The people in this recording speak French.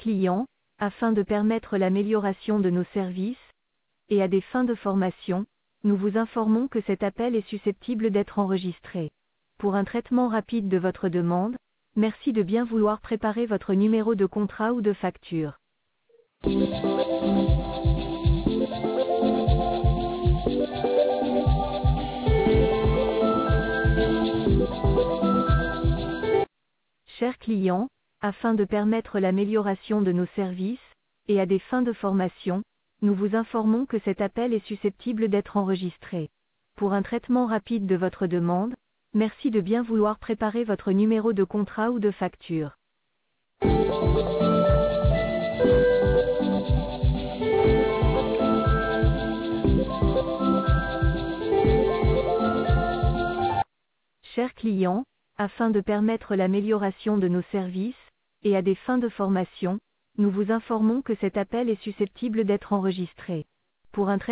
clients, afin de permettre l'amélioration de nos services, et à des fins de formation, nous vous informons que cet appel est susceptible d'être enregistré. Pour un traitement rapide de votre demande, merci de bien vouloir préparer votre numéro de contrat ou de facture. Chers clients, afin de permettre l'amélioration de nos services, et à des fins de formation, nous vous informons que cet appel est susceptible d'être enregistré. Pour un traitement rapide de votre demande, merci de bien vouloir préparer votre numéro de contrat ou de facture. Chers clients, afin de permettre l'amélioration de nos services, et à des fins de formation, nous vous informons que cet appel est susceptible d'être enregistré. Pour un